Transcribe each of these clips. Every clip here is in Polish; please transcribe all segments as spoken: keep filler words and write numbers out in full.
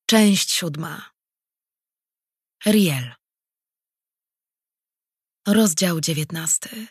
Część siódma. Riel. Rozdział dziewiętnasty.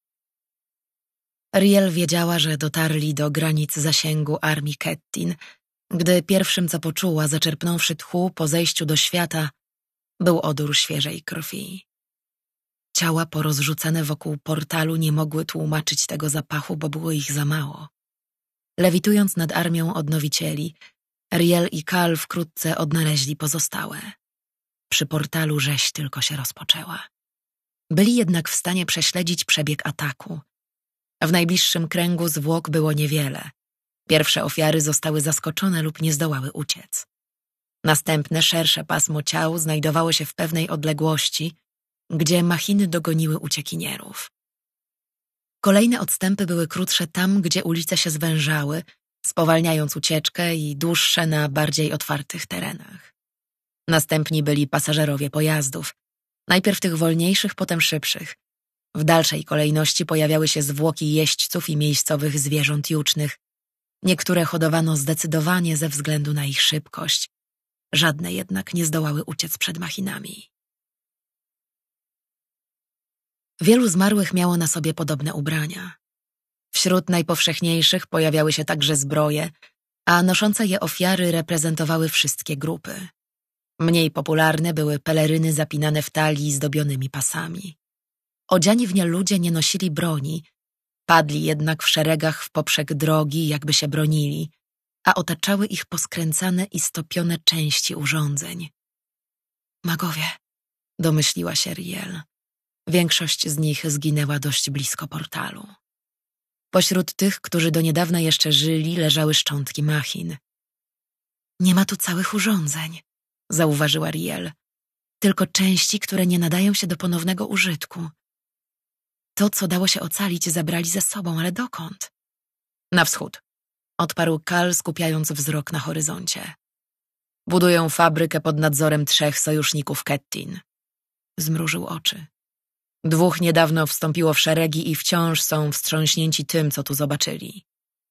Riel wiedziała, że dotarli do granic zasięgu armii Kettin, gdy pierwszym, co poczuła, zaczerpnąwszy tchu po zejściu do świata, był odór świeżej krwi. Ciała porozrzucane wokół portalu nie mogły tłumaczyć tego zapachu, bo było ich za mało. Lewitując nad armią odnowicieli, Riel i Kal wkrótce odnaleźli pozostałe. Przy portalu rzeź tylko się rozpoczęła. Byli jednak w stanie prześledzić przebieg ataku. W najbliższym kręgu zwłok było niewiele. Pierwsze ofiary zostały zaskoczone lub nie zdołały uciec. Następne, szersze pasmo ciał znajdowało się w pewnej odległości, gdzie machiny dogoniły uciekinierów. Kolejne odstępy były krótsze tam, gdzie ulice się zwężały, spowalniając ucieczkę, i dłuższe na bardziej otwartych terenach. Następni byli pasażerowie pojazdów, najpierw tych wolniejszych, potem szybszych. W dalszej kolejności pojawiały się zwłoki jeźdźców i miejscowych zwierząt jucznych. Niektóre hodowano zdecydowanie ze względu na ich szybkość. Żadne jednak nie zdołały uciec przed machinami. Wielu zmarłych miało na sobie podobne ubrania. Wśród najpowszechniejszych pojawiały się także zbroje, a noszące je ofiary reprezentowały wszystkie grupy. Mniej popularne były peleryny zapinane w talii zdobionymi pasami. Odziani w nie ludzie nie nosili broni, padli jednak w szeregach w poprzek drogi, jakby się bronili, a otaczały ich poskręcane i stopione części urządzeń. Magowie, domyśliła się Riel. Większość z nich zginęła dość blisko portalu. Pośród tych, którzy do niedawna jeszcze żyli, leżały szczątki machin. Nie ma tu całych urządzeń, zauważyła Riel. Tylko części, które nie nadają się do ponownego użytku. To, co dało się ocalić, zabrali ze sobą, ale dokąd? Na wschód, odparł Kal, skupiając wzrok na horyzoncie. Budują fabrykę pod nadzorem trzech sojuszników Kettin. Zmrużył oczy. Dwóch niedawno wstąpiło w szeregi i wciąż są wstrząśnięci tym, co tu zobaczyli.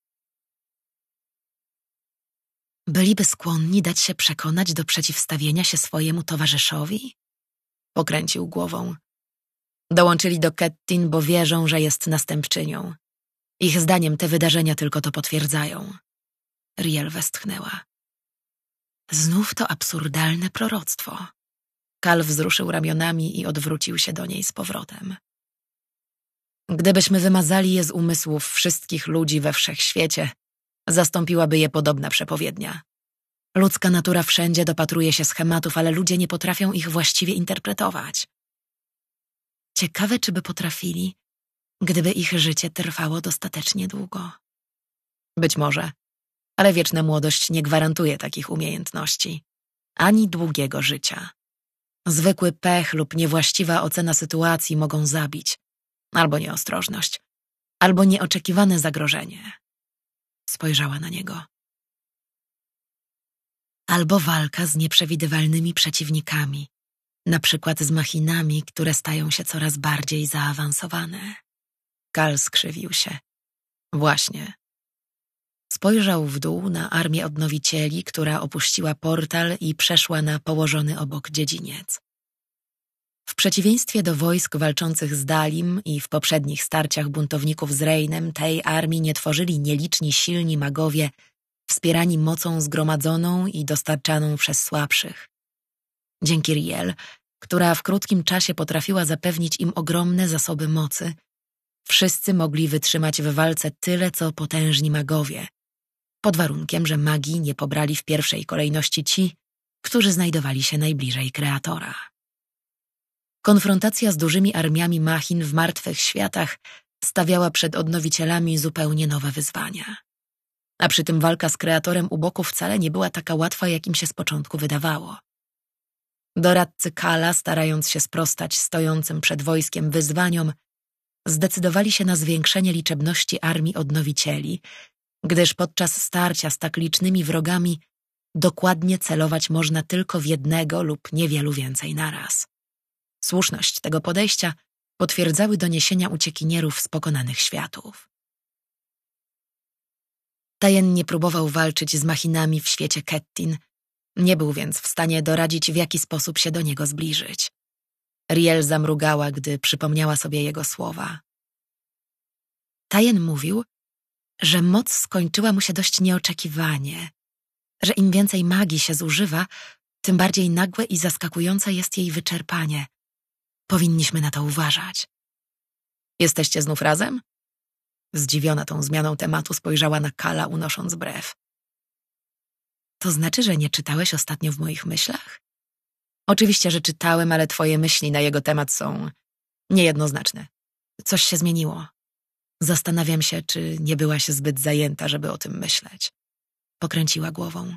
Byliby skłonni dać się przekonać do przeciwstawienia się swojemu towarzyszowi? Pokręcił głową. Dołączyli do Kettin, bo wierzą, że jest następczynią. Ich zdaniem te wydarzenia tylko to potwierdzają. Riel westchnęła. Znów to absurdalne proroctwo. Kal wzruszył ramionami i odwrócił się do niej z powrotem. Gdybyśmy wymazali je z umysłów wszystkich ludzi we wszechświecie, zastąpiłaby je podobna przepowiednia. Ludzka natura wszędzie dopatruje się schematów, ale ludzie nie potrafią ich właściwie interpretować. Ciekawe, czy by potrafili, gdyby ich życie trwało dostatecznie długo. Być może, ale wieczna młodość nie gwarantuje takich umiejętności, ani długiego życia. Zwykły pech lub niewłaściwa ocena sytuacji mogą zabić, albo nieostrożność, albo nieoczekiwane zagrożenie. Spojrzała na niego. Albo walka z nieprzewidywalnymi przeciwnikami, na przykład z machinami, które stają się coraz bardziej zaawansowane. Kal skrzywił się. Właśnie. Spojrzał w dół na armię odnowicieli, która opuściła portal i przeszła na położony obok dziedziniec. W przeciwieństwie do wojsk walczących z Dalim i w poprzednich starciach buntowników z Reinem, tej armii nie tworzyli nieliczni silni magowie, wspierani mocą zgromadzoną i dostarczaną przez słabszych. Dzięki Riel, która w krótkim czasie potrafiła zapewnić im ogromne zasoby mocy, wszyscy mogli wytrzymać w walce tyle, co potężni magowie, pod warunkiem, że magii nie pobrali w pierwszej kolejności ci, którzy znajdowali się najbliżej kreatora. Konfrontacja z dużymi armiami machin w martwych światach stawiała przed odnowicielami zupełnie nowe wyzwania. A przy tym walka z kreatorem u boku wcale nie była taka łatwa, jak im się z początku wydawało. Doradcy Kala, starając się sprostać stojącym przed wojskiem wyzwaniom, zdecydowali się na zwiększenie liczebności armii odnowicieli, gdyż podczas starcia z tak licznymi wrogami dokładnie celować można tylko w jednego lub niewielu więcej naraz. Słuszność tego podejścia potwierdzały doniesienia uciekinierów z pokonanych światów. Tajemnie próbował walczyć z machinami w świecie Kettin, Nie był więc w stanie doradzić, w jaki sposób się do niego zbliżyć. Riel zamrugała, gdy przypomniała sobie jego słowa. Tajen mówił, że moc skończyła mu się dość nieoczekiwanie, że im więcej magii się zużywa, tym bardziej nagłe i zaskakujące jest jej wyczerpanie. Powinniśmy na to uważać. Jesteście znów razem? Zdziwiona tą zmianą tematu spojrzała na Kala, unosząc brew. To znaczy, że nie czytałeś ostatnio w moich myślach? Oczywiście, że czytałem, ale twoje myśli na jego temat są niejednoznaczne. Coś się zmieniło. Zastanawiam się, czy nie byłaś zbyt zajęta, żeby o tym myśleć. Pokręciła głową.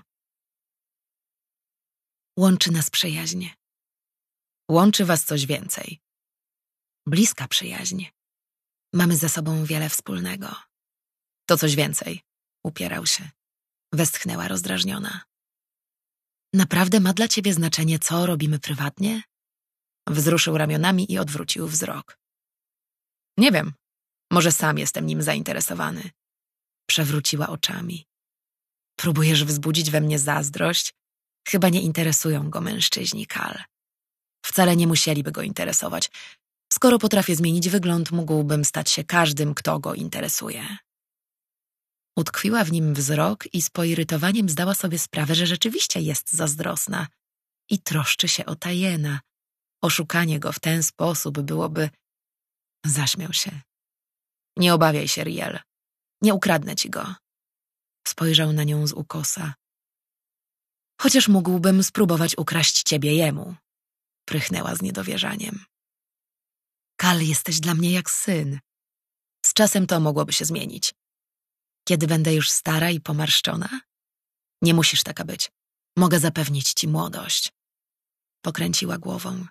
Łączy nas przyjaźń. Łączy was coś więcej. Bliska przyjaźń. Mamy ze sobą wiele wspólnego. To coś więcej. Upierał się. Westchnęła rozdrażniona. Naprawdę ma dla ciebie znaczenie, co robimy prywatnie? Wzruszył ramionami i odwrócił wzrok. Nie wiem. Może sam jestem nim zainteresowany. Przewróciła oczami. Próbujesz wzbudzić we mnie zazdrość? Chyba nie interesują go mężczyźni, Kal. Wcale nie musieliby go interesować. Skoro potrafię zmienić wygląd, mógłbym stać się każdym, kto go interesuje. Utkwiła w nim wzrok i z poirytowaniem zdała sobie sprawę, że rzeczywiście jest zazdrosna i troszczy się o Tajena. Oszukanie go w ten sposób byłoby... Zaśmiał się. Nie obawiaj się, Riel. Nie ukradnę ci go. Spojrzał na nią z ukosa. Chociaż mógłbym spróbować ukraść ciebie jemu. Prychnęła z niedowierzaniem. Kal, jesteś dla mnie jak syn. Z czasem to mogłoby się zmienić. Kiedy będę już stara i pomarszczona? Nie musisz taka być. Mogę zapewnić ci młodość. Pokręciła głową.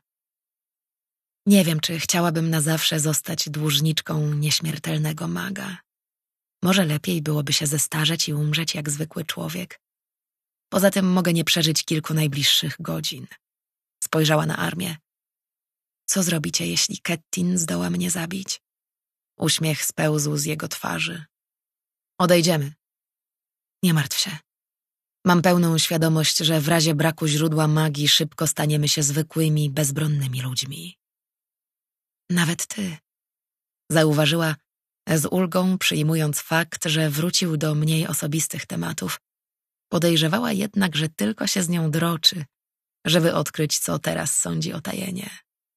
Nie wiem, czy chciałabym na zawsze zostać dłużniczką nieśmiertelnego maga. Może lepiej byłoby się zestarzeć i umrzeć jak zwykły człowiek. Poza tym mogę nie przeżyć kilku najbliższych godzin. Spojrzała na armię. Co zrobicie, jeśli Kettin zdoła mnie zabić? Uśmiech spełzł z jego twarzy. Odejdziemy. Nie martw się. Mam pełną świadomość, że w razie braku źródła magii szybko staniemy się zwykłymi, bezbronnymi ludźmi. Nawet ty. Zauważyła z ulgą, przyjmując fakt, że wrócił do mniej osobistych tematów. Podejrzewała jednak, że tylko się z nią droczy, żeby odkryć, co teraz sądzi o Tajenie.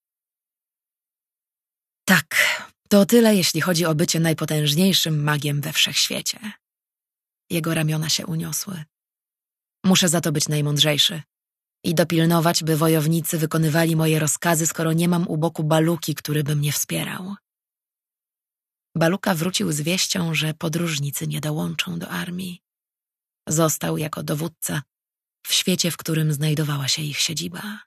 Tak, to tyle, jeśli chodzi o bycie najpotężniejszym magiem we wszechświecie. Jego ramiona się uniosły. Muszę za to być najmądrzejszy i dopilnować, by wojownicy wykonywali moje rozkazy, skoro nie mam u boku Baluki, który by mnie wspierał. Baluka wrócił z wieścią, że podróżnicy nie dołączą do armii. Został jako dowódca w świecie, w którym znajdowała się ich siedziba.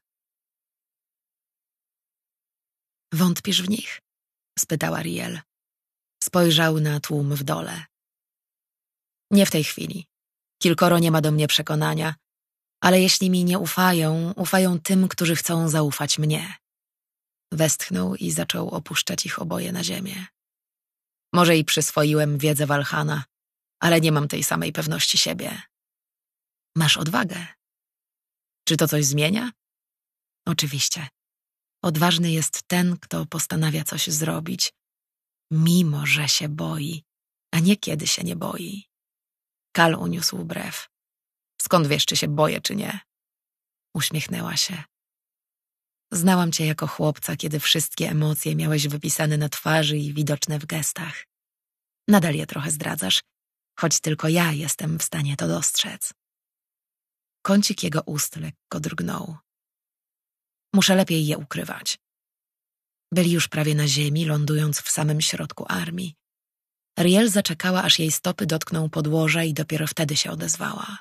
Wątpisz w nich? Spytała Riel. Spojrzał na tłum w dole. Nie w tej chwili. Kilkoro nie ma do mnie przekonania, ale jeśli mi nie ufają, ufają tym, którzy chcą zaufać mnie. Westchnął i zaczął opuszczać ich oboje na ziemię. Może i przyswoiłem wiedzę Walhana, ale nie mam tej samej pewności siebie. Masz odwagę. Czy to coś zmienia? Oczywiście. Odważny jest ten, kto postanawia coś zrobić, mimo że się boi, a nie kiedy się nie boi. Kal uniósł brew. Skąd wiesz, czy się boję, czy nie? Uśmiechnęła się. Znałam cię jako chłopca, kiedy wszystkie emocje miałeś wypisane na twarzy i widoczne w gestach. Nadal je trochę zdradzasz, choć tylko ja jestem w stanie to dostrzec. Kącik jego ust lekko drgnął. Muszę lepiej je ukrywać. Byli już prawie na ziemi, lądując w samym środku armii. Riel zaczekała, aż jej stopy dotkną podłoża i dopiero wtedy się odezwała.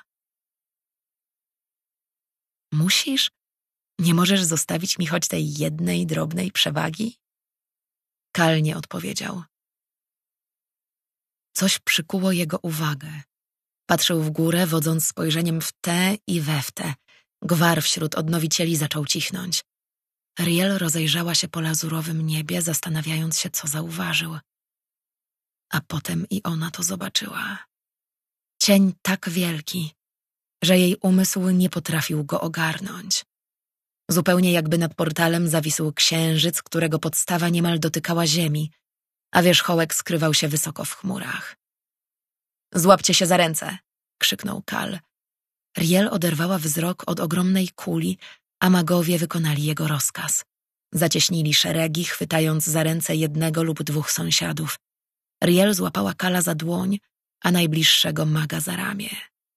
Musisz? Nie możesz zostawić mi choć tej jednej drobnej przewagi? Kal nie odpowiedział. Coś przykuło jego uwagę. Patrzył w górę, wodząc spojrzeniem w tę i we w tę. Gwar wśród odnowicieli zaczął cichnąć. Riel rozejrzała się po lazurowym niebie, zastanawiając się, co zauważył. A potem i ona to zobaczyła. Cień tak wielki, że jej umysł nie potrafił go ogarnąć. Zupełnie jakby nad portalem zawisł księżyc, którego podstawa niemal dotykała ziemi, a wierzchołek skrywał się wysoko w chmurach. „Złapcie się za ręce!” krzyknął Kal. Riel oderwała wzrok od ogromnej kuli, a magowie wykonali jego rozkaz. Zacieśnili szeregi, chwytając za ręce jednego lub dwóch sąsiadów. Riel złapała Kala za dłoń, a najbliższego maga za ramię.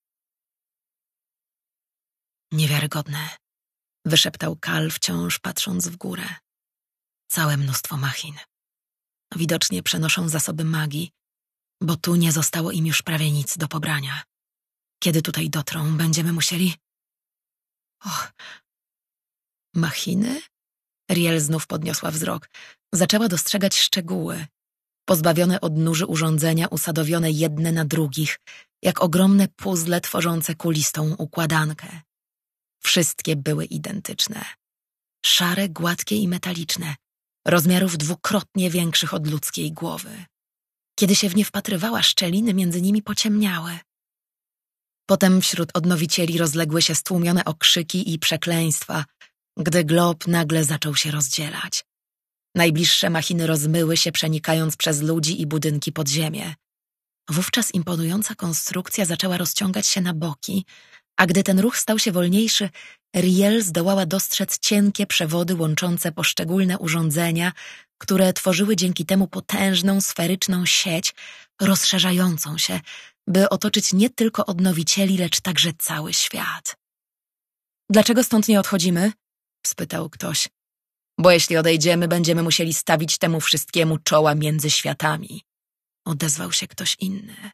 „Niewiarygodne”, wyszeptał Kal, wciąż patrząc w górę. „Całe mnóstwo machin. Widocznie przenoszą zasoby magii, bo tu nie zostało im już prawie nic do pobrania. Kiedy tutaj dotrą, będziemy musieli...” Och. „Machiny?” Riel znów podniosła wzrok. Zaczęła dostrzegać szczegóły. Pozbawione odnóży urządzenia, usadowione jedne na drugich, jak ogromne puzzle tworzące kulistą układankę. Wszystkie były identyczne. Szare, gładkie i metaliczne, rozmiarów dwukrotnie większych od ludzkiej głowy. Kiedy się w nie wpatrywała, szczeliny między nimi pociemniały. Potem wśród odnowicieli rozległy się stłumione okrzyki i przekleństwa, gdy glob nagle zaczął się rozdzielać. Najbliższe machiny rozmyły się, przenikając przez ludzi i budynki pod ziemię. Wówczas imponująca konstrukcja zaczęła rozciągać się na boki, a gdy ten ruch stał się wolniejszy, Riel zdołała dostrzec cienkie przewody łączące poszczególne urządzenia, które tworzyły dzięki temu potężną, sferyczną sieć, rozszerzającą się, by otoczyć nie tylko odnowicieli, lecz także cały świat. „Dlaczego stąd nie odchodzimy?” spytał ktoś. „Bo jeśli odejdziemy, będziemy musieli stawić temu wszystkiemu czoła między światami”, odezwał się ktoś inny.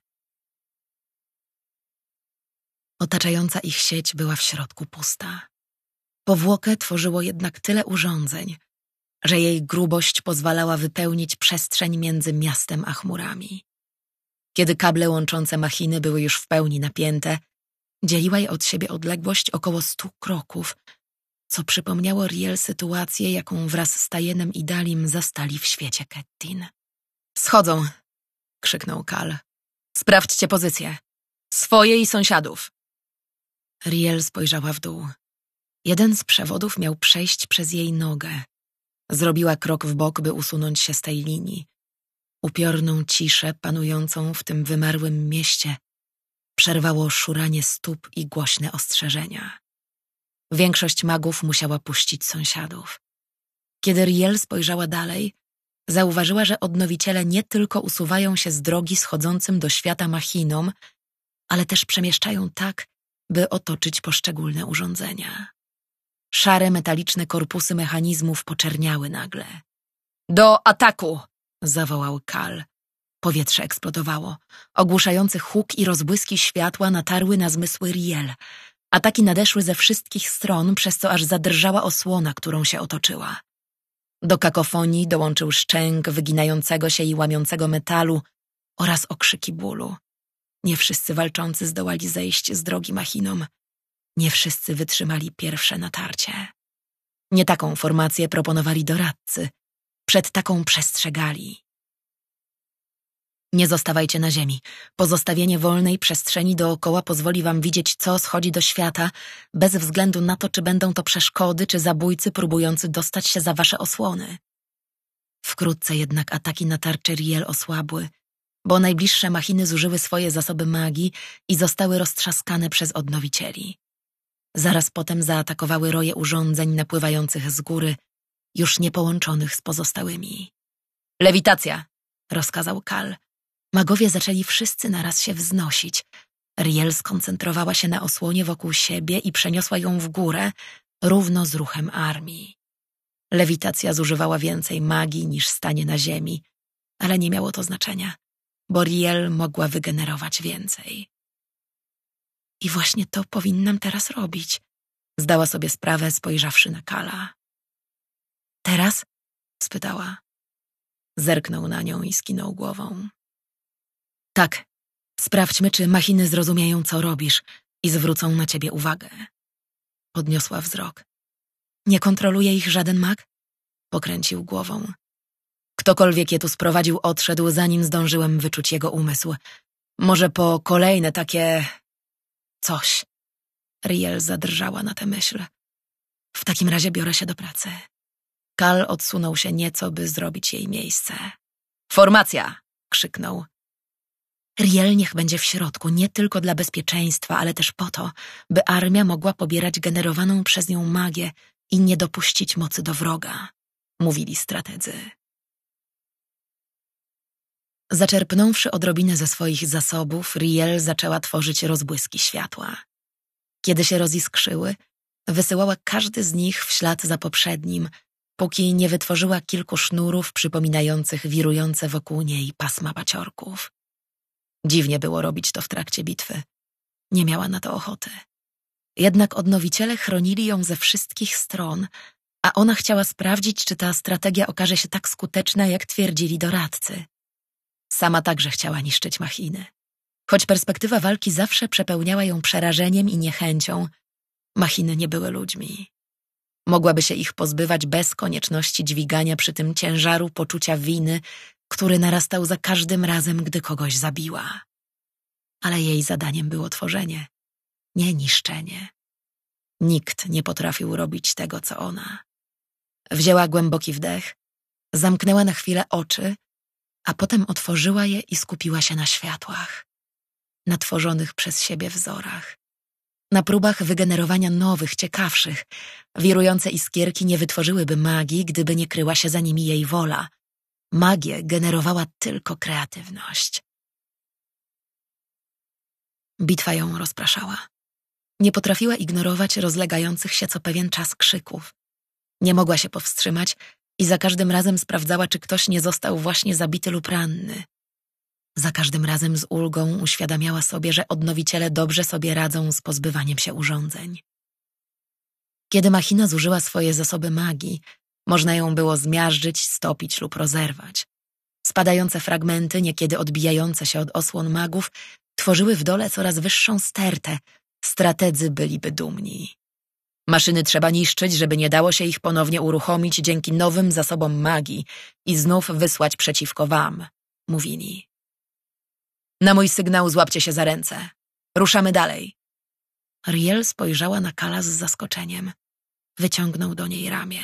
Otaczająca ich sieć była w środku pusta. Powłokę tworzyło jednak tyle urządzeń, że jej grubość pozwalała wypełnić przestrzeń między miastem a chmurami. Kiedy kable łączące machiny były już w pełni napięte, dzieliła je od siebie odległość około stu kroków, co przypomniało Riel sytuację, jaką wraz z Tajenem i Dalim zastali w świecie Kettin. „Schodzą!” krzyknął Kal. „Sprawdźcie pozycję. Swoje i sąsiadów!” Riel spojrzała w dół. Jeden z przewodów miał przejść przez jej nogę. Zrobiła krok w bok, by usunąć się z tej linii. Upiorną ciszę panującą w tym wymarłym mieście przerwało szuranie stóp i głośne ostrzeżenia. Większość magów musiała puścić sąsiadów. Kiedy Riel spojrzała dalej, zauważyła, że odnowiciele nie tylko usuwają się z drogi schodzącym do świata machinom, ale też przemieszczają tak, by otoczyć poszczególne urządzenia. Szare, metaliczne korpusy mechanizmów poczerniały nagle. „Do ataku!” zawołał Kal. Powietrze eksplodowało. Ogłuszający huk i rozbłyski światła natarły na zmysły Riel. Ataki nadeszły ze wszystkich stron, przez co aż zadrżała osłona, którą się otoczyła. Do kakofonii dołączył szczęk wyginającego się i łamiącego metalu oraz okrzyki bólu. Nie wszyscy walczący zdołali zejść z drogi machinom. Nie wszyscy wytrzymali pierwsze natarcie. Nie taką formację proponowali doradcy. Przed taką przestrzegali. „Nie zostawajcie na ziemi. Pozostawienie wolnej przestrzeni dookoła pozwoli wam widzieć, co schodzi do świata, bez względu na to, czy będą to przeszkody, czy zabójcy próbujący dostać się za wasze osłony”. Wkrótce jednak ataki na tarczy Riel osłabły, bo najbliższe machiny zużyły swoje zasoby magii i zostały roztrzaskane przez odnowicieli. Zaraz potem zaatakowały roje urządzeń napływających z góry, już nie połączonych z pozostałymi. „Lewitacja!” rozkazał Kal. Magowie zaczęli wszyscy naraz się wznosić. Riel skoncentrowała się na osłonie wokół siebie i przeniosła ją w górę, równo z ruchem armii. Lewitacja zużywała więcej magii niż stanie na ziemi, ale nie miało to znaczenia, bo Riel mogła wygenerować więcej. „I właśnie to powinnam teraz robić”, zdała sobie sprawę, spojrzawszy na Kala. „Teraz?” spytała. Zerknął na nią i skinął głową. „Tak, sprawdźmy, czy machiny zrozumieją, co robisz i zwrócą na ciebie uwagę”. Podniosła wzrok. „Nie kontroluje ich żaden mag?” Pokręcił głową. „Ktokolwiek je tu sprowadził, odszedł, zanim zdążyłem wyczuć jego umysł. Może po kolejne takie... coś”, Riel zadrżała na tę myśl. W takim razie biorę się do pracy. Kal odsunął się nieco, by zrobić jej miejsce. Formacja! Krzyknął. Riel niech będzie w środku, nie tylko dla bezpieczeństwa, ale też po to, by armia mogła pobierać generowaną przez nią magię i nie dopuścić mocy do wroga, mówili strategzy. Zaczerpnąwszy odrobinę ze swoich zasobów, Riel zaczęła tworzyć rozbłyski światła. Kiedy się roziskrzyły, wysyłała każdy z nich w ślad za poprzednim, póki nie wytworzyła kilku sznurów przypominających wirujące wokół niej pasma paciorków. Dziwnie było robić to w trakcie bitwy. Nie miała na to ochoty. Jednak odnowiciele chronili ją ze wszystkich stron, a ona chciała sprawdzić, czy ta strategia okaże się tak skuteczna, jak twierdzili doradcy. Sama także chciała niszczyć machiny. Choć perspektywa walki zawsze przepełniała ją przerażeniem i niechęcią, machiny nie były ludźmi. Mogłaby się ich pozbywać bez konieczności dźwigania przy tym ciężaru poczucia winy, który narastał za każdym razem, gdy kogoś zabiła. Ale jej zadaniem było tworzenie, nie niszczenie. Nikt nie potrafił robić tego, co ona. Wzięła głęboki wdech, zamknęła na chwilę oczy, a potem otworzyła je i skupiła się na światłach, na tworzonych przez siebie wzorach, na próbach wygenerowania nowych, ciekawszych. Wirujące iskierki nie wytworzyłyby magii, gdyby nie kryła się za nimi jej wola. Magię generowała tylko kreatywność. Bitwa ją rozpraszała. Nie potrafiła ignorować rozlegających się co pewien czas krzyków. Nie mogła się powstrzymać i za każdym razem sprawdzała, czy ktoś nie został właśnie zabity lub ranny. Za każdym razem z ulgą uświadamiała sobie, że odnowiciele dobrze sobie radzą z pozbywaniem się urządzeń. Kiedy machina zużyła swoje zasoby magii, można ją było zmiażdżyć, stopić lub rozerwać. Spadające fragmenty, niekiedy odbijające się od osłon magów, tworzyły w dole coraz wyższą stertę. Strategzy byliby dumni. Maszyny trzeba niszczyć, żeby nie dało się ich ponownie uruchomić dzięki nowym zasobom magii i znów wysłać przeciwko wam, mówili. Na mój sygnał złapcie się za ręce. Ruszamy dalej. Riel spojrzała na Kala z zaskoczeniem. Wyciągnął do niej ramię.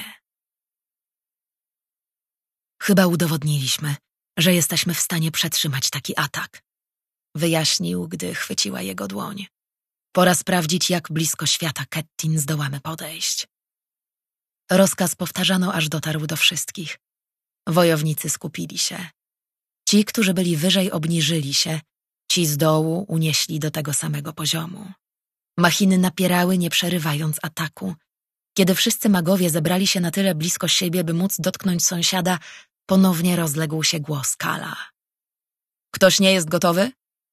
Chyba udowodniliśmy, że jesteśmy w stanie przetrzymać taki atak, wyjaśnił, gdy chwyciła jego dłoń. Pora sprawdzić, jak blisko świata Kettin zdołamy podejść. Rozkaz powtarzano, aż dotarł do wszystkich. Wojownicy skupili się. Ci, którzy byli wyżej, obniżyli się, ci z dołu unieśli do tego samego poziomu. Machiny napierały, nie przerywając ataku. Kiedy wszyscy magowie zebrali się na tyle blisko siebie, by móc dotknąć sąsiada, ponownie rozległ się głos Kala. Ktoś nie jest gotowy?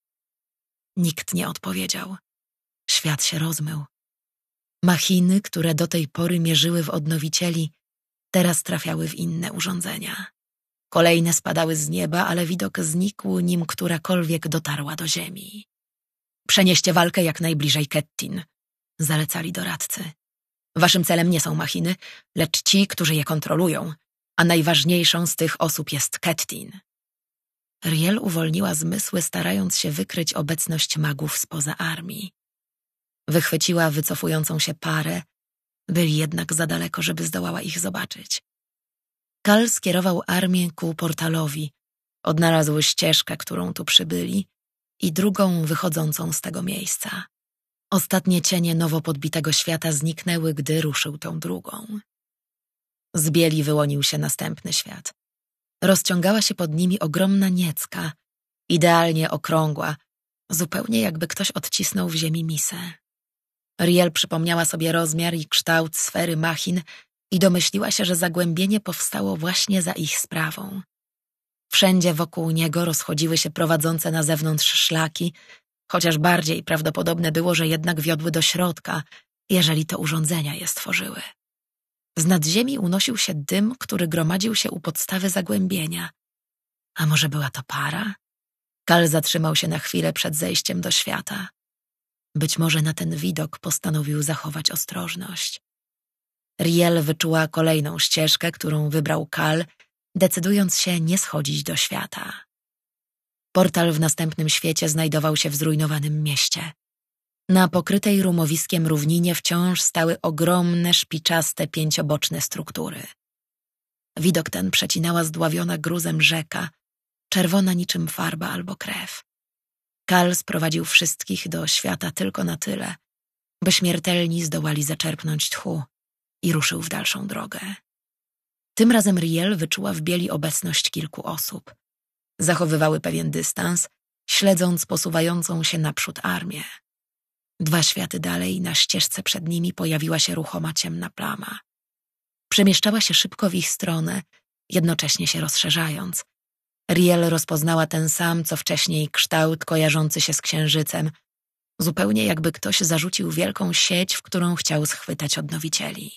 Nikt nie odpowiedział. Świat się rozmył. Machiny, które do tej pory mierzyły w odnowicieli, teraz trafiały w inne urządzenia. Kolejne spadały z nieba, ale widok znikł, nim którakolwiek dotarła do ziemi. Przenieście walkę jak najbliżej Kettin, zalecali doradcy. Waszym celem nie są machiny, lecz ci, którzy je kontrolują, a najważniejszą z tych osób jest Kettin. Riel uwolniła zmysły, starając się wykryć obecność magów spoza armii. Wychwyciła wycofującą się parę, byli jednak za daleko, żeby zdołała ich zobaczyć. Kal skierował armię ku portalowi, odnalazł ścieżkę, którą tu przybyli, i drugą wychodzącą z tego miejsca. Ostatnie cienie nowo podbitego świata zniknęły, gdy ruszył tą drugą. Z bieli wyłonił się następny świat. Rozciągała się pod nimi ogromna niecka, idealnie okrągła, zupełnie jakby ktoś odcisnął w ziemi misę. Riel przypomniała sobie rozmiar i kształt sfery machin i domyśliła się, że zagłębienie powstało właśnie za ich sprawą. Wszędzie wokół niego rozchodziły się prowadzące na zewnątrz szlaki, chociaż bardziej prawdopodobne było, że jednak wiodły do środka, jeżeli to urządzenia je stworzyły. Z nad ziemi unosił się dym, który gromadził się u podstawy zagłębienia. A może była to para? Kal zatrzymał się na chwilę przed zejściem do świata. Być może na ten widok postanowił zachować ostrożność. Riel wyczuła kolejną ścieżkę, którą wybrał Kal, decydując się nie schodzić do świata. Portal w następnym świecie znajdował się w zrujnowanym mieście. Na pokrytej rumowiskiem równinie wciąż stały ogromne, szpiczaste, pięcioboczne struktury. Widok ten przecinała zdławiona gruzem rzeka, czerwona niczym farba albo krew. Kal sprowadził wszystkich do świata tylko na tyle, by śmiertelni zdołali zaczerpnąć tchu i ruszył w dalszą drogę. Tym razem Riel wyczuła w bieli obecność kilku osób. Zachowywały pewien dystans, śledząc posuwającą się naprzód armię. Dwa światy dalej, na ścieżce przed nimi pojawiła się ruchoma ciemna plama. Przemieszczała się szybko w ich stronę, jednocześnie się rozszerzając. Riel rozpoznała ten sam, co wcześniej kształt kojarzący się z księżycem, zupełnie jakby ktoś zarzucił wielką sieć, w którą chciał schwytać odnowicieli.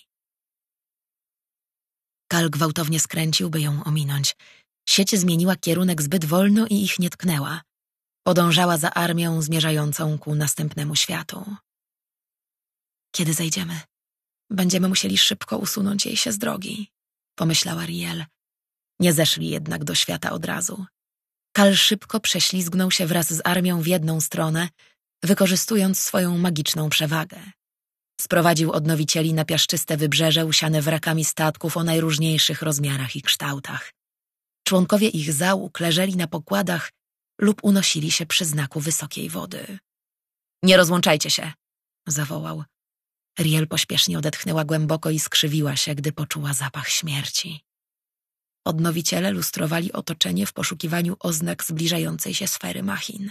Kal gwałtownie skręcił, by ją ominąć. Sieć zmieniła kierunek zbyt wolno i ich nie tknęła. Podążała za armią zmierzającą ku następnemu światu. Kiedy zejdziemy, będziemy musieli szybko usunąć jej się z drogi, pomyślała Riel. Nie zeszli jednak do świata od razu. Kal szybko prześlizgnął się wraz z armią w jedną stronę, wykorzystując swoją magiczną przewagę. Sprowadził odnowicieli na piaszczyste wybrzeże usiane wrakami statków o najróżniejszych rozmiarach i kształtach. Członkowie ich załóg leżeli na pokładach lub unosili się przy znaku wysokiej wody. Nie rozłączajcie się, zawołał. Riel pośpiesznie odetchnęła głęboko i skrzywiła się, gdy poczuła zapach śmierci. Odnowiciele lustrowali otoczenie w poszukiwaniu oznak zbliżającej się sfery machin.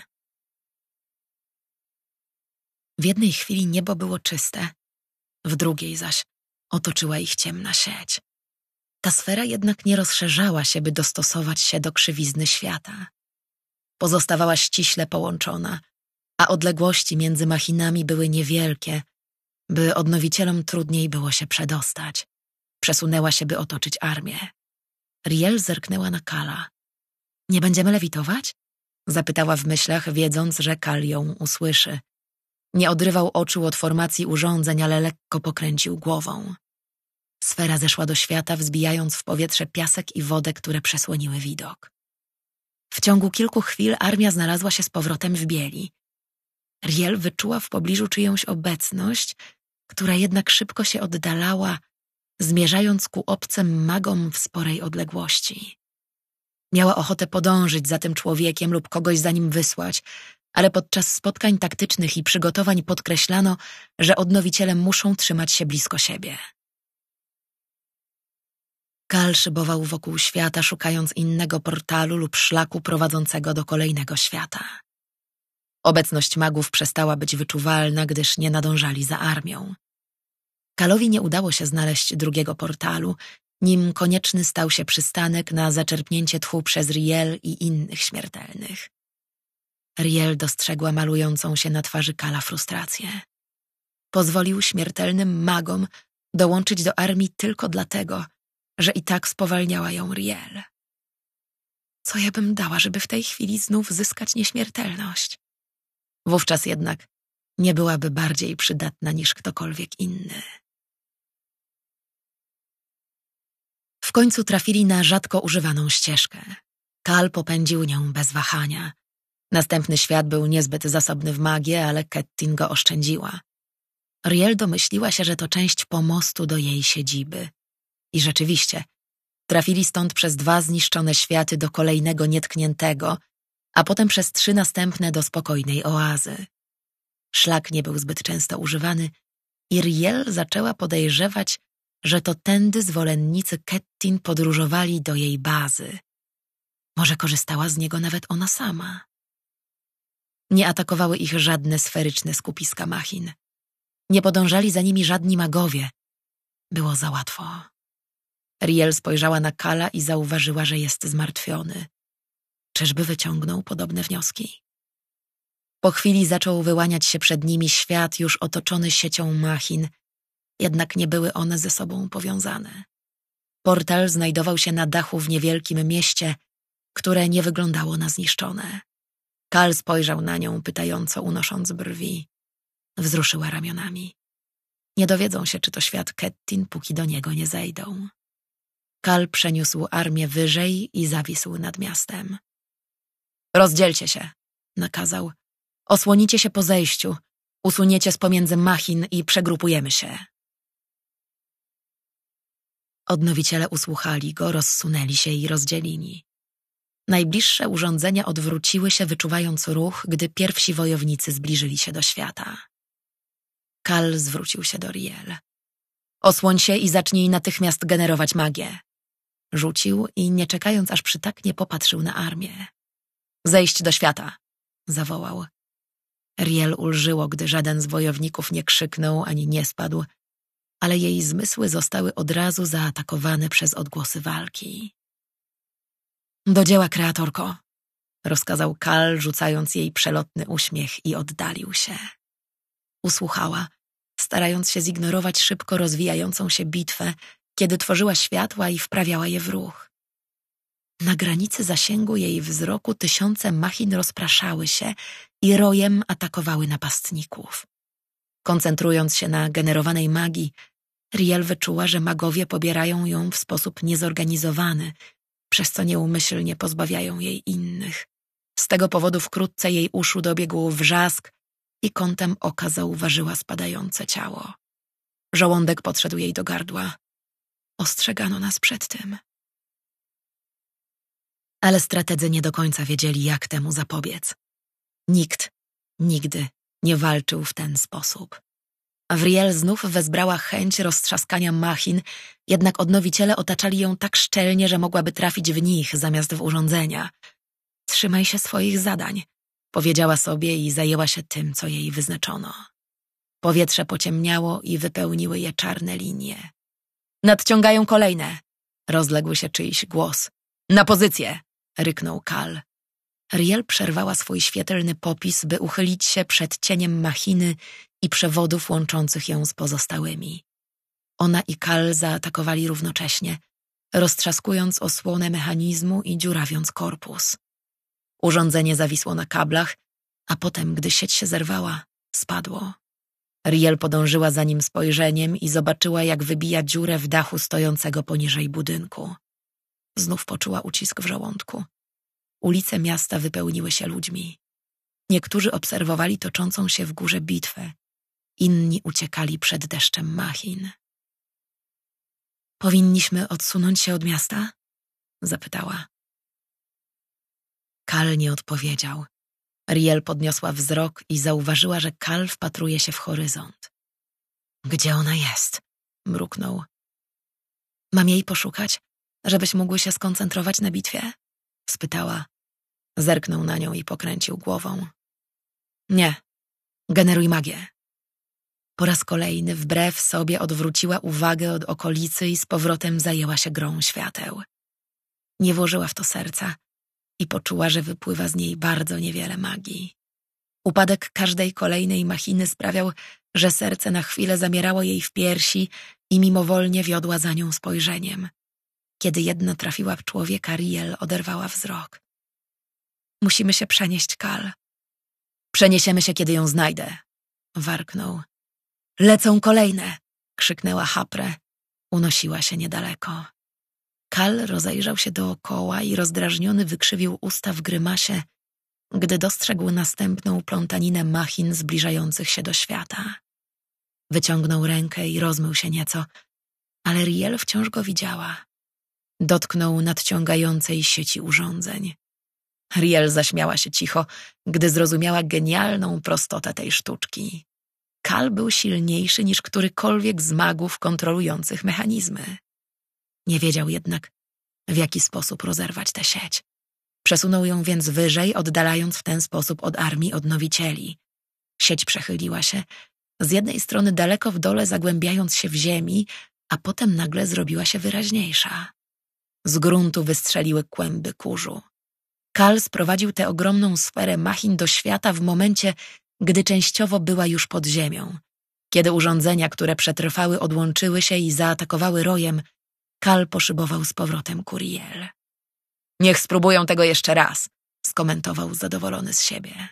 W jednej chwili niebo było czyste, w drugiej zaś otoczyła ich ciemna sieć. Ta sfera jednak nie rozszerzała się, by dostosować się do krzywizny świata. Pozostawała ściśle połączona, a odległości między machinami były niewielkie, by odnowicielom trudniej było się przedostać. Przesunęła się, by otoczyć armię. Riel zerknęła na Kala. Nie będziemy lewitować? Zapytała w myślach, wiedząc, że Kal ją usłyszy. Nie odrywał oczu od formacji urządzeń, ale lekko pokręcił głową. Sfera zeszła do świata, wzbijając w powietrze piasek i wodę, które przesłoniły widok. W ciągu kilku chwil armia znalazła się z powrotem w bieli. Riel wyczuła w pobliżu czyjąś obecność, która jednak szybko się oddalała, zmierzając ku obcym magom w sporej odległości. Miała ochotę podążyć za tym człowiekiem lub kogoś za nim wysłać, ale podczas spotkań taktycznych i przygotowań podkreślano, że odnowiciele muszą trzymać się blisko siebie. Kal szybował wokół świata, szukając innego portalu lub szlaku prowadzącego do kolejnego świata. Obecność magów przestała być wyczuwalna, gdyż nie nadążali za armią. Kalowi nie udało się znaleźć drugiego portalu, nim konieczny stał się przystanek na zaczerpnięcie tchu przez Riel i innych śmiertelnych. Riel dostrzegła malującą się na twarzy Kala frustrację. Pozwolił śmiertelnym magom dołączyć do armii tylko dlatego, że i tak spowalniała ją Riel. Co ja bym dała, żeby w tej chwili znów zyskać nieśmiertelność? Wówczas jednak nie byłaby bardziej przydatna niż ktokolwiek inny. W końcu trafili na rzadko używaną ścieżkę. Kal popędził nią bez wahania. Następny świat był niezbyt zasobny w magię, ale Kettin go oszczędziła. Riel domyśliła się, że to część pomostu do jej siedziby. I rzeczywiście, trafili stąd przez dwa zniszczone światy do kolejnego nietkniętego, a potem przez trzy następne do spokojnej oazy. Szlak nie był zbyt często używany i Riel zaczęła podejrzewać, że to tędy zwolennicy Kettin podróżowali do jej bazy. Może korzystała z niego nawet ona sama. Nie atakowały ich żadne sferyczne skupiska machin. Nie podążali za nimi żadni magowie. Było za łatwo. Riel spojrzała na Kala i zauważyła, że jest zmartwiony. Czyżby wyciągnął podobne wnioski? Po chwili zaczął wyłaniać się przed nimi świat już otoczony siecią machin, jednak nie były one ze sobą powiązane. Portal znajdował się na dachu w niewielkim mieście, które nie wyglądało na zniszczone. Kal spojrzał na nią, pytająco unosząc brwi. Wzruszyła ramionami. Nie dowiedzą się, czy to świat Kettin, póki do niego nie zejdą. Kal przeniósł armię wyżej i zawisł nad miastem. Rozdzielcie się, nakazał. Osłonicie się po zejściu. Usuniecie z pomiędzy machin i przegrupujemy się. Odnowiciele usłuchali go, rozsunęli się i rozdzielili. Najbliższe urządzenia odwróciły się, wyczuwając ruch, gdy pierwsi wojownicy zbliżyli się do świata. Kal zwrócił się do Riel. Osłoń się i zacznij natychmiast generować magię. Rzucił i nie czekając, aż przytaknie, popatrzył na armię. Zejść do świata, zawołał. Riel ulżyło, gdy żaden z wojowników nie krzyknął ani nie spadł, ale jej zmysły zostały od razu zaatakowane przez odgłosy walki. Do dzieła, kreatorko, rozkazał Kal, rzucając jej przelotny uśmiech i oddalił się. Usłuchała, starając się zignorować szybko rozwijającą się bitwę, kiedy tworzyła światła i wprawiała je w ruch. Na granicy zasięgu jej wzroku tysiące machin rozpraszały się i rojem atakowały napastników. Koncentrując się na generowanej magii, Riel wyczuła, że magowie pobierają ją w sposób niezorganizowany, przez co nieumyślnie pozbawiają jej innych. Z tego powodu wkrótce jej uszu dobiegł wrzask i kątem oka zauważyła spadające ciało. Żołądek podszedł jej do gardła. Ostrzegano nas przed tym. Ale strategzy nie do końca wiedzieli, jak temu zapobiec. Nikt nigdy nie walczył w ten sposób. Wriel znów wezbrała chęć roztrzaskania machin, jednak odnowiciele otaczali ją tak szczelnie, że mogłaby trafić w nich zamiast w urządzenia. Trzymaj się swoich zadań, powiedziała sobie i zajęła się tym, co jej wyznaczono. Powietrze pociemniało i wypełniły je czarne linie. Nadciągają kolejne, rozległ się czyjś głos. Na pozycję, ryknął Kal. Riel przerwała swój świetlny popis, by uchylić się przed cieniem machiny i przewodów łączących ją z pozostałymi. Ona i Kal zaatakowali równocześnie, roztrzaskując osłonę mechanizmu i dziurawiąc korpus. Urządzenie zawisło na kablach, a potem, gdy sieć się zerwała, spadło. Riel podążyła za nim spojrzeniem i zobaczyła, jak wybija dziurę w dachu stojącego poniżej budynku. Znów poczuła ucisk w żołądku. Ulice miasta wypełniły się ludźmi. Niektórzy obserwowali toczącą się w górze bitwę, inni uciekali przed deszczem machin. Powinniśmy odsunąć się od miasta? Zapytała. Kal nie odpowiedział. Riel podniosła wzrok i zauważyła, że Kal wpatruje się w horyzont. Gdzie ona jest? Mruknął. Mam jej poszukać, żebyś mógł się skoncentrować na bitwie? Spytała. Zerknął na nią i pokręcił głową. Nie, generuj magię. Po raz kolejny wbrew sobie odwróciła uwagę od okolicy i z powrotem zajęła się grą świateł. Nie włożyła w to serca i poczuła, że wypływa z niej bardzo niewiele magii. Upadek każdej kolejnej machiny sprawiał, że serce na chwilę zamierało jej w piersi i mimowolnie wiodła za nią spojrzeniem. Kiedy jedna trafiła w człowieka, Riel oderwała wzrok. Musimy się przenieść, Kal. Przeniesiemy się, kiedy ją znajdę, warknął. Lecą kolejne, krzyknęła Hapre. Unosiła się niedaleko. Kal rozejrzał się dookoła i rozdrażniony wykrzywił usta w grymasie, gdy dostrzegł następną plątaninę machin zbliżających się do świata. Wyciągnął rękę i rozmył się nieco, ale Riel wciąż go widziała. Dotknął nadciągającej sieci urządzeń. Riel zaśmiała się cicho, gdy zrozumiała genialną prostotę tej sztuczki. Kal był silniejszy niż którykolwiek z magów kontrolujących mechanizmy. Nie wiedział jednak, w jaki sposób rozerwać tę sieć. Przesunął ją więc wyżej, oddalając w ten sposób od armii odnowicieli. Sieć przechyliła się, z jednej strony daleko w dole zagłębiając się w ziemi, a potem nagle zrobiła się wyraźniejsza. Z gruntu wystrzeliły kłęby kurzu. Kal sprowadził tę ogromną sferę machin do świata w momencie, gdy częściowo była już pod ziemią. Kiedy urządzenia, które przetrwały, odłączyły się i zaatakowały rojem, Kal poszybował z powrotem ku Riel. Niech spróbują tego jeszcze raz, skomentował zadowolony z siebie.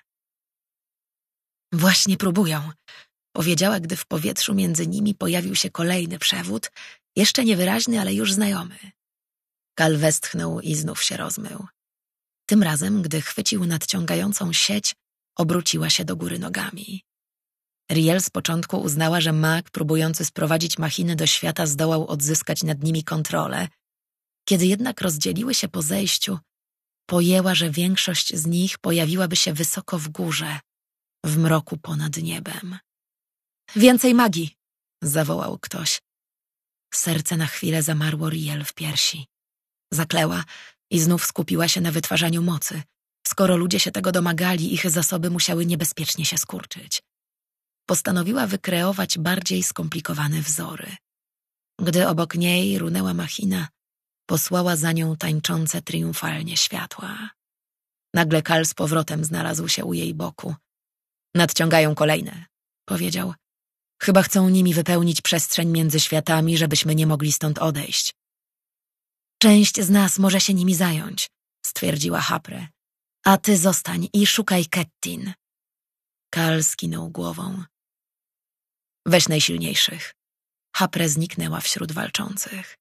Właśnie próbują, powiedziała, gdy w powietrzu między nimi pojawił się kolejny przewód, jeszcze niewyraźny, ale już znajomy. Kal westchnął i znów się rozmył. Tym razem, gdy chwycił nadciągającą sieć, obróciła się do góry nogami. Riel z początku uznała, że mag próbujący sprowadzić machiny do świata zdołał odzyskać nad nimi kontrolę. Kiedy jednak rozdzieliły się po zejściu, pojęła, że większość z nich pojawiłaby się wysoko w górze, w mroku ponad niebem. Więcej magii! Zawołał ktoś. Serce na chwilę zamarło Riel w piersi. Zakleła i znów skupiła się na wytwarzaniu mocy. Skoro ludzie się tego domagali, ich zasoby musiały niebezpiecznie się skurczyć. Postanowiła wykreować bardziej skomplikowane wzory. Gdy obok niej runęła machina, posłała za nią tańczące triumfalnie światła. Nagle Kal z powrotem znalazł się u jej boku. Nadciągają kolejne, powiedział. Chyba chcą nimi wypełnić przestrzeń między światami, żebyśmy nie mogli stąd odejść. Część z nas może się nimi zająć, stwierdziła Hapre. A ty zostań i szukaj Kettin. Kal skinął głową. Weź najsilniejszych. Hapre zniknęła wśród walczących.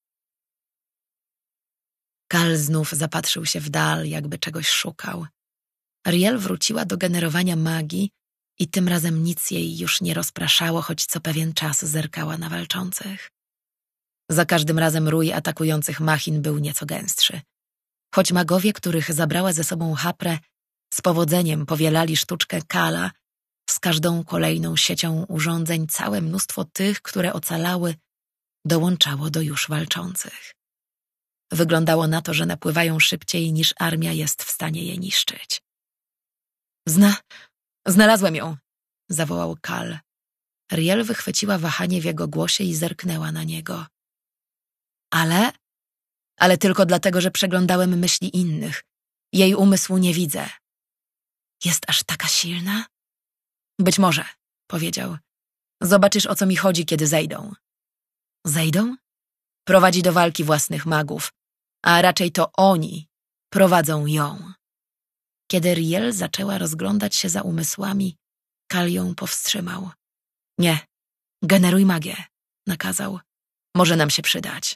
Kal znów zapatrzył się w dal, jakby czegoś szukał. Riel wróciła do generowania magii i tym razem nic jej już nie rozpraszało, choć co pewien czas zerkała na walczących. Za każdym razem rój atakujących machin był nieco gęstszy. Choć magowie, których zabrała ze sobą Hapre, z powodzeniem powielali sztuczkę Kala, z każdą kolejną siecią urządzeń całe mnóstwo tych, które ocalały, dołączało do już walczących. Wyglądało na to, że napływają szybciej, niż armia jest w stanie je niszczyć. Zna... Znalazłem ją! Zawołał Kal. Riel wychwyciła wahanie w jego głosie i zerknęła na niego. Ale... Ale tylko dlatego, że przeglądałem myśli innych. Jej umysłu nie widzę. Jest aż taka silna? Być może, powiedział. Zobaczysz, o co mi chodzi, kiedy zejdą. Zejdą? Prowadzi do walki własnych magów, a raczej to oni prowadzą ją. Kiedy Riel zaczęła rozglądać się za umysłami, Kal ją powstrzymał. Nie, generuj magię, nakazał. Może nam się przydać.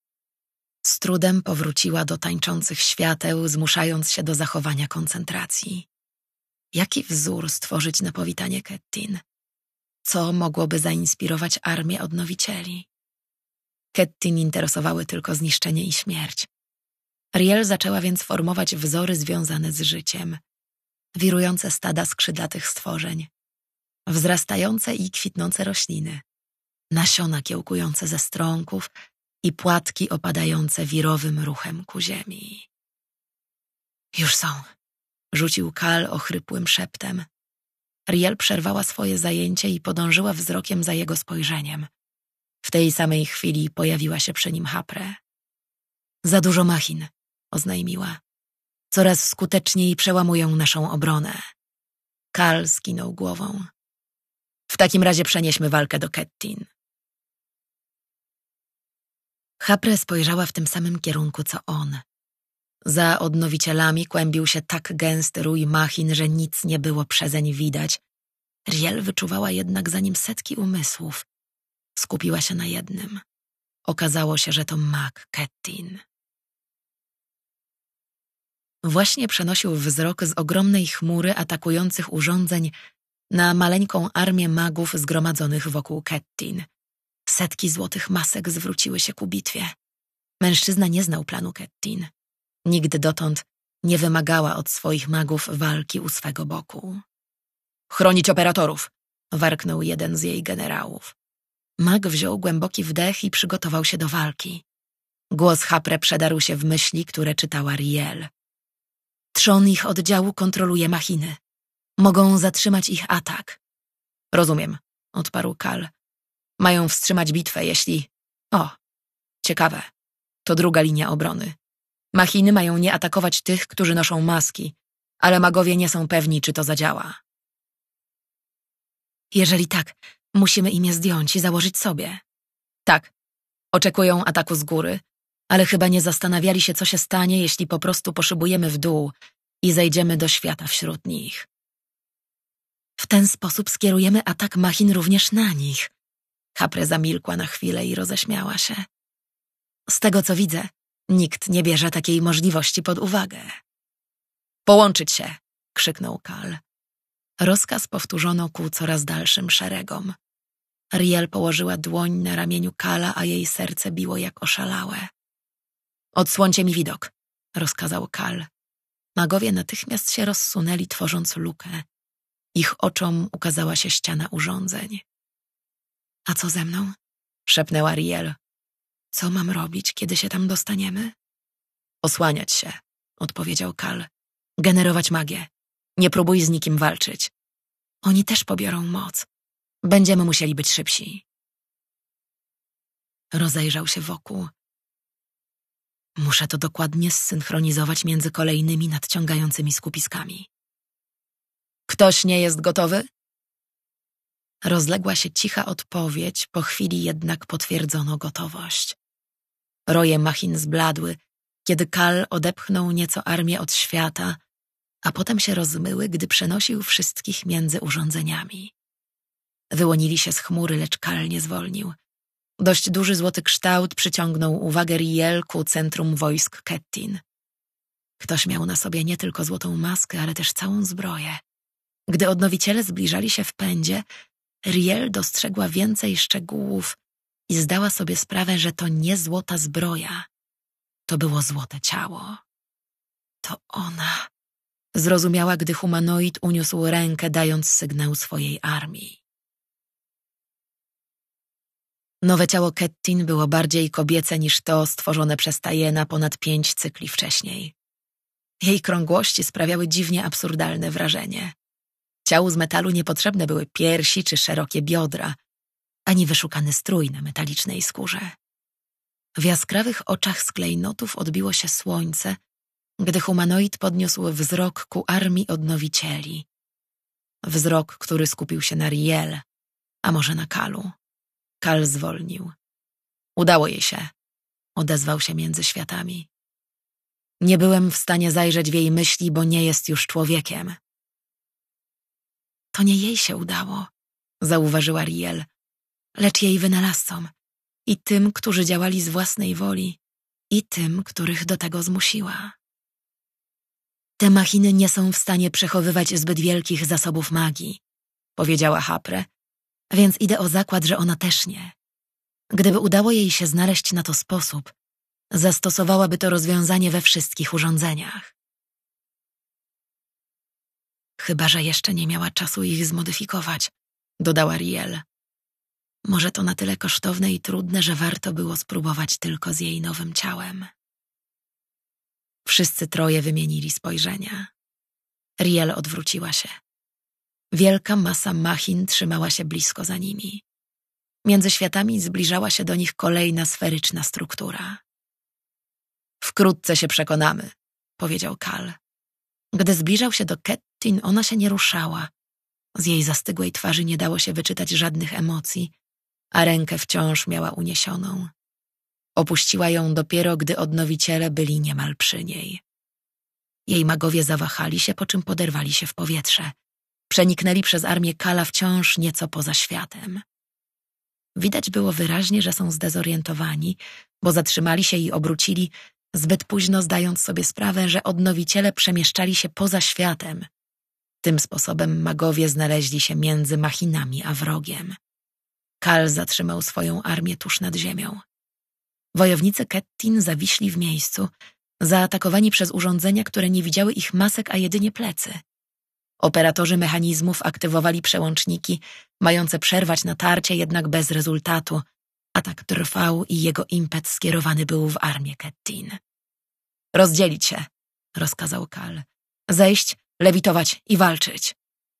Z trudem powróciła do tańczących świateł, zmuszając się do zachowania koncentracji. Jaki wzór stworzyć na powitanie Kettin? Co mogłoby zainspirować armię odnowicieli? Kettin interesowały tylko zniszczenie i śmierć. Riel zaczęła więc formować wzory związane z życiem. Wirujące stada skrzydlatych stworzeń, wzrastające i kwitnące rośliny, nasiona kiełkujące ze strąków i płatki opadające wirowym ruchem ku ziemi. Już są, rzucił Kal ochrypłym szeptem. Riel przerwała swoje zajęcie i podążyła wzrokiem za jego spojrzeniem. W tej samej chwili pojawiła się przy nim Hapre. Za dużo machin, oznajmiła. Coraz skuteczniej przełamują naszą obronę. Kal skinął głową. W takim razie przenieśmy walkę do Kettin. Hapre spojrzała w tym samym kierunku, co on. Za odnowicielami kłębił się tak gęsty rój machin, że nic nie było przezeń widać. Riel wyczuwała jednak za nim setki umysłów. Skupiła się na jednym. Okazało się, że to mag Kettin. Właśnie przenosił wzrok z ogromnej chmury atakujących urządzeń na maleńką armię magów zgromadzonych wokół Kettin. Setki złotych masek zwróciły się ku bitwie. Mężczyzna nie znał planu Kettin. Nigdy dotąd nie wymagała od swoich magów walki u swego boku. Chronić operatorów! Warknął jeden z jej generałów. Mag wziął głęboki wdech i przygotował się do walki. Głos Hapre przedarł się w myśli, które czytała Riel. Trzon ich oddziału kontroluje machiny. Mogą zatrzymać ich atak. Rozumiem, odparł Kal. Mają wstrzymać bitwę, jeśli... O, ciekawe. To druga linia obrony. Machiny mają nie atakować tych, którzy noszą maski, ale magowie nie są pewni, czy to zadziała. Jeżeli tak, musimy im je zdjąć i założyć sobie. Tak, oczekują ataku z góry, ale chyba nie zastanawiali się, co się stanie, jeśli po prostu poszybujemy w dół i zejdziemy do świata wśród nich. W ten sposób skierujemy atak machin również na nich. Hapre zamilkła na chwilę i roześmiała się. Z tego, co widzę, nikt nie bierze takiej możliwości pod uwagę. Połączyć się! Krzyknął Kal. Rozkaz powtórzono ku coraz dalszym szeregom. Riel położyła dłoń na ramieniu Kala, a jej serce biło jak oszalałe. Odsłońcie mi widok, rozkazał Kal. Magowie natychmiast się rozsunęli, tworząc lukę. Ich oczom ukazała się ściana urządzeń. A co ze mną? Szepnęła Riel. Co mam robić, kiedy się tam dostaniemy? Osłaniać się, odpowiedział Kal. Generować magię. Nie próbuj z nikim walczyć. Oni też pobiorą moc. Będziemy musieli być szybsi. Rozejrzał się wokół. Muszę to dokładnie zsynchronizować między kolejnymi nadciągającymi skupiskami. Ktoś nie jest gotowy? Rozległa się cicha odpowiedź, po chwili jednak potwierdzono gotowość. Roje machin zbladły, kiedy Kal odepchnął nieco armię od świata, a potem się rozmyły, gdy przenosił wszystkich między urządzeniami. Wyłonili się z chmury, lecz Kal nie zwolnił. Dość duży złoty kształt przyciągnął uwagę Riel ku centrum wojsk Kettin. Ktoś miał na sobie nie tylko złotą maskę, ale też całą zbroję. Gdy odnowiciele zbliżali się w pędzie, Riel dostrzegła więcej szczegółów i zdała sobie sprawę, że to nie złota zbroja. To było złote ciało. To ona. Zrozumiała, gdy humanoid uniósł rękę, dając sygnał swojej armii. Nowe ciało Kettin było bardziej kobiece niż to stworzone przez Tajena ponad pięć cykli wcześniej. Jej krągłości sprawiały dziwnie absurdalne wrażenie. Ciału z metalu niepotrzebne były piersi czy szerokie biodra, ani wyszukany strój na metalicznej skórze. W jaskrawych oczach z klejnotów odbiło się słońce, gdy humanoid podniósł wzrok ku armii odnowicieli. Wzrok, który skupił się na Riel, a może na Kalu. Kal zwolnił. Udało jej się, odezwał się między światami. Nie byłem w stanie zajrzeć w jej myśli, bo nie jest już człowiekiem. To nie jej się udało, zauważyła Riel, lecz jej wynalazcom i tym, którzy działali z własnej woli, i tym, których do tego zmusiła. Te machiny nie są w stanie przechowywać zbyt wielkich zasobów magii, powiedziała Hapre, więc idę o zakład, że ona też nie. Gdyby udało jej się znaleźć na to sposób, zastosowałaby to rozwiązanie we wszystkich urządzeniach. Chyba że jeszcze nie miała czasu ich zmodyfikować, dodała Riel. Może to na tyle kosztowne i trudne, że warto było spróbować tylko z jej nowym ciałem. Wszyscy troje wymienili spojrzenia. Riel odwróciła się. Wielka masa machin trzymała się blisko za nimi. Między światami zbliżała się do nich kolejna sferyczna struktura. Wkrótce się przekonamy, powiedział Kal. Gdy zbliżał się do Kettin, ona się nie ruszała. Z jej zastygłej twarzy nie dało się wyczytać żadnych emocji, a rękę wciąż miała uniesioną. Opuściła ją dopiero, gdy odnowiciele byli niemal przy niej. Jej magowie zawahali się, po czym poderwali się w powietrze. Przeniknęli przez armię Kala wciąż nieco poza światem. Widać było wyraźnie, że są zdezorientowani, bo zatrzymali się i obrócili, zbyt późno zdając sobie sprawę, że odnowiciele przemieszczali się poza światem. Tym sposobem magowie znaleźli się między machinami a wrogiem. Kal zatrzymał swoją armię tuż nad ziemią. Wojownicy Kettin zawiśli w miejscu, zaatakowani przez urządzenia, które nie widziały ich masek, a jedynie plecy. Operatorzy mechanizmów aktywowali przełączniki, mające przerwać natarcie, jednak bez rezultatu. Atak trwał i jego impet skierowany był w armię Kettin. Rozdzielić się, rozkazał Kal. Zejść, lewitować i walczyć.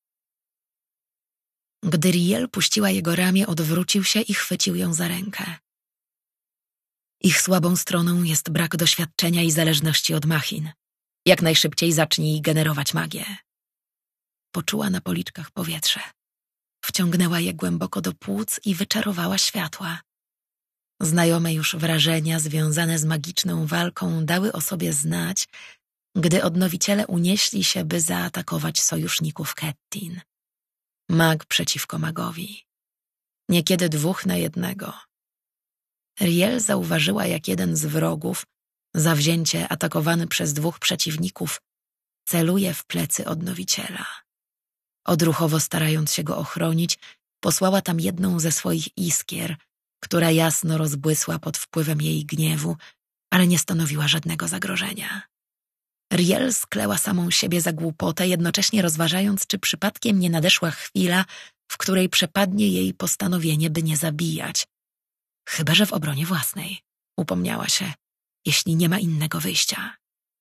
Gdy Riel puściła jego ramię, odwrócił się i chwycił ją za rękę. Ich słabą stroną jest brak doświadczenia i zależności od machin. Jak najszybciej zacznij generować magię. Poczuła na policzkach powietrze. Wciągnęła je głęboko do płuc i wyczarowała światła. Znajome już wrażenia związane z magiczną walką dały o sobie znać, gdy odnowiciele unieśli się, by zaatakować sojuszników Kettin. Mag przeciwko magowi. Niekiedy dwóch na jednego. Riel zauważyła, jak jeden z wrogów, zawzięcie atakowany przez dwóch przeciwników, celuje w plecy odnowiciela. Odruchowo starając się go ochronić, posłała tam jedną ze swoich iskier, która jasno rozbłysła pod wpływem jej gniewu, ale nie stanowiła żadnego zagrożenia. Riel skleła samą siebie za głupotę, jednocześnie rozważając, czy przypadkiem nie nadeszła chwila, w której przepadnie jej postanowienie, by nie zabijać. Chyba że w obronie własnej, upomniała się, jeśli nie ma innego wyjścia.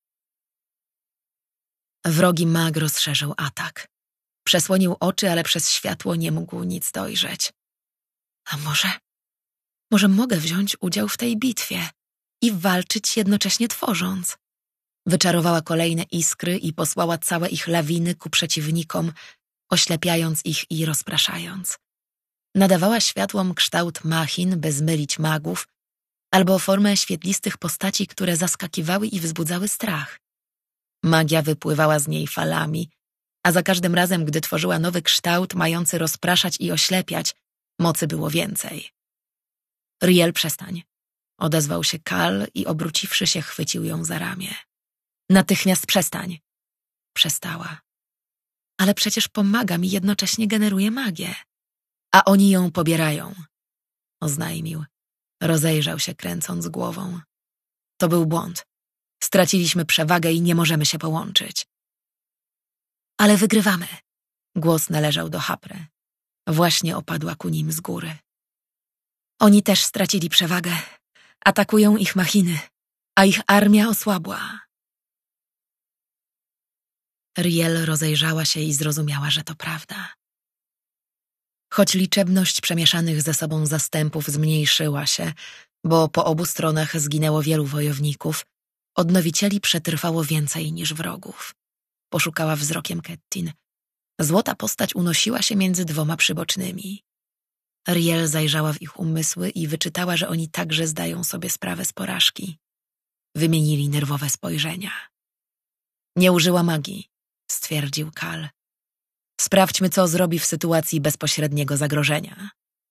Wrogi mag rozszerzył atak. Przesłonił oczy, ale przez światło nie mógł nic dojrzeć. A może... Może mogę wziąć udział w tej bitwie i walczyć jednocześnie tworząc. Wyczarowała kolejne iskry i posłała całe ich lawiny ku przeciwnikom, oślepiając ich i rozpraszając. Nadawała światłom kształt machin, by zmylić magów, albo formę świetlistych postaci, które zaskakiwały i wzbudzały strach. Magia wypływała z niej falami, a za każdym razem, gdy tworzyła nowy kształt mający rozpraszać i oślepiać, mocy było więcej. Riel, przestań. Odezwał się Kal i obróciwszy się, chwycił ją za ramię. Natychmiast przestań. Przestała. Ale przecież pomaga mi, jednocześnie generuje magię. A oni ją pobierają, oznajmił. Rozejrzał się, kręcąc głową. To był błąd. Straciliśmy przewagę i nie możemy się połączyć. Ale wygrywamy. Głos należał do Hapre. Właśnie opadła ku nim z góry. Oni też stracili przewagę. Atakują ich machiny, a ich armia osłabła. Riel rozejrzała się i zrozumiała, że to prawda. Choć liczebność przemieszanych ze sobą zastępów zmniejszyła się, bo po obu stronach zginęło wielu wojowników, odnowicieli przetrwało więcej niż wrogów. Poszukała wzrokiem Kettin. Złota postać unosiła się między dwoma przybocznymi. Riel zajrzała w ich umysły i wyczytała, że oni także zdają sobie sprawę z porażki. Wymienili nerwowe spojrzenia. Nie użyła magii, stwierdził Kal. Sprawdźmy, co zrobi w sytuacji bezpośredniego zagrożenia.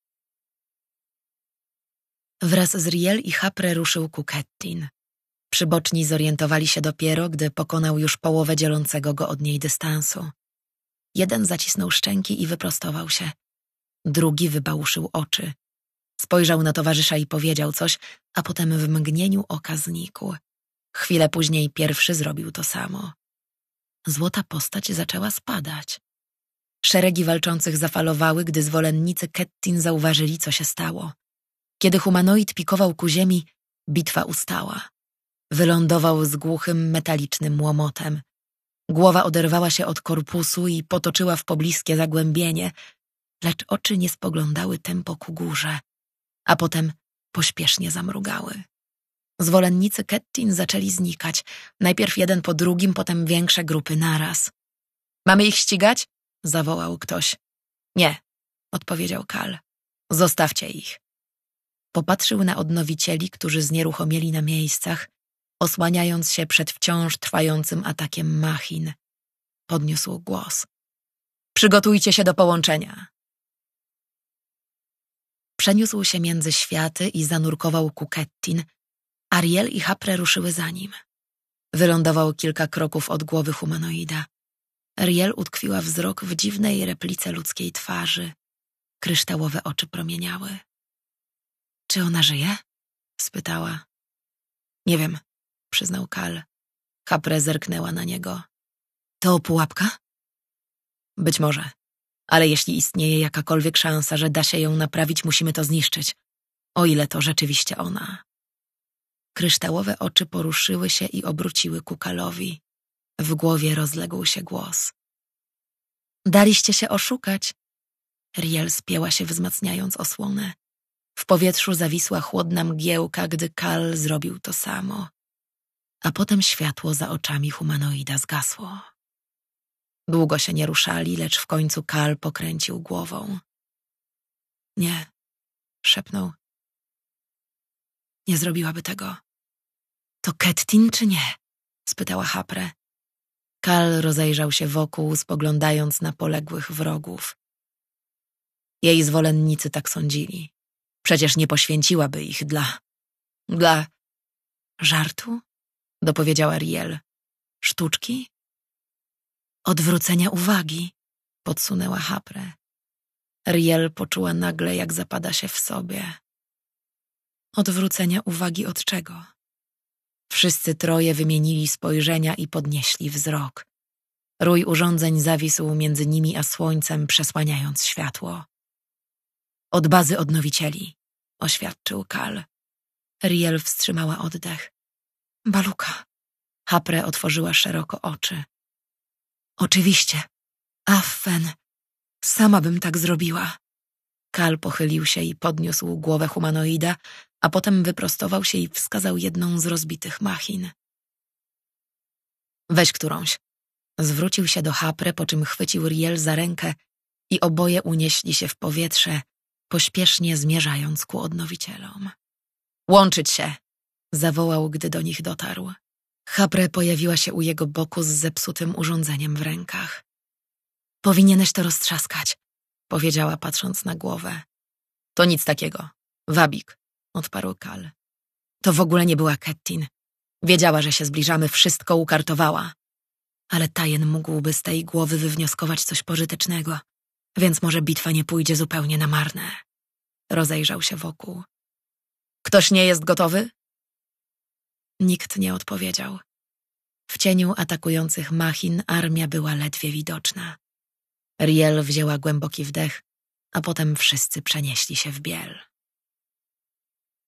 Wraz z Riel i Hapre ruszył ku Kettin. Przyboczni zorientowali się dopiero, gdy pokonał już połowę dzielącego go od niej dystansu. Jeden zacisnął szczęki i wyprostował się. Drugi wybałuszył oczy. Spojrzał na towarzysza i powiedział coś, a potem w mgnieniu oka znikł. Chwilę później pierwszy zrobił to samo. Złota postać zaczęła spadać. Szeregi walczących zafalowały, gdy zwolennicy Kettin zauważyli, co się stało. Kiedy humanoid pikował ku ziemi, bitwa ustała. Wylądował z głuchym, metalicznym łomotem. Głowa oderwała się od korpusu i potoczyła w pobliskie zagłębienie, lecz oczy nie spoglądały tempo ku górze, a potem pośpiesznie zamrugały. Zwolennicy Kettin zaczęli znikać, najpierw jeden po drugim, potem większe grupy naraz. Mamy ich ścigać? Zawołał ktoś. Nie, odpowiedział Kal. Zostawcie ich. Popatrzył na odnowicieli, którzy znieruchomieli na miejscach, osłaniając się przed wciąż trwającym atakiem machin. Podniósł głos. Przygotujcie się do połączenia. Przeniósł się między światy i zanurkował ku Kettin. Riel i Hapre ruszyły za nim. Wylądował kilka kroków od głowy humanoida. Riel utkwiła wzrok w dziwnej replice ludzkiej twarzy. Kryształowe oczy promieniały. Czy ona żyje? Spytała. Nie wiem, przyznał Kal. Hapre zerknęła na niego. To pułapka? Być może. Ale jeśli istnieje jakakolwiek szansa, że da się ją naprawić, musimy to zniszczyć. O ile to rzeczywiście ona. Kryształowe oczy poruszyły się i obróciły ku Kalowi. W głowie rozległ się głos. Daliście się oszukać. Riel spięła się, wzmacniając osłonę. W powietrzu zawisła chłodna mgiełka, gdy Kal zrobił to samo. A potem światło za oczami humanoida zgasło. Długo się nie ruszali, lecz w końcu Kal pokręcił głową. Nie, szepnął. Nie zrobiłaby tego. To Kettin czy nie? Spytała Hapre. Kal rozejrzał się wokół, spoglądając na poległych wrogów. Jej zwolennicy tak sądzili. Przecież nie poświęciłaby ich dla... Dla... żartu? Dopowiedziała Riel. Sztuczki? Odwrócenia uwagi, podsunęła Haprę. Riel poczuła nagle, jak zapada się w sobie. Odwrócenia uwagi od czego? Wszyscy troje wymienili spojrzenia i podnieśli wzrok. Rój urządzeń zawisł między nimi a słońcem, przesłaniając światło. Od bazy odnowicieli, oświadczył Kal. Riel wstrzymała oddech. Baluka. Haprę otworzyła szeroko oczy. Oczywiście. Affen. Sama bym tak zrobiła. Kal pochylił się i podniósł głowę humanoida, a potem wyprostował się i wskazał jedną z rozbitych machin. Weź którąś. Zwrócił się do Haprę, po czym chwycił Riel za rękę i oboje unieśli się w powietrze, pośpiesznie zmierzając ku odnowicielom. Łączyć się! Zawołał, gdy do nich dotarł. Haprę pojawiła się u jego boku z zepsutym urządzeniem w rękach. Powinieneś to roztrzaskać, powiedziała, patrząc na głowę. To nic takiego. Wabik, odparł Kal. To w ogóle nie była Kettin. Wiedziała, że się zbliżamy, wszystko ukartowała. Ale Tajen mógłby z tej głowy wywnioskować coś pożytecznego, więc może bitwa nie pójdzie zupełnie na marne. Rozejrzał się wokół. Ktoś nie jest gotowy? Nikt nie odpowiedział. W cieniu atakujących machin armia była ledwie widoczna. Riel wzięła głęboki wdech, a potem wszyscy przenieśli się w biel.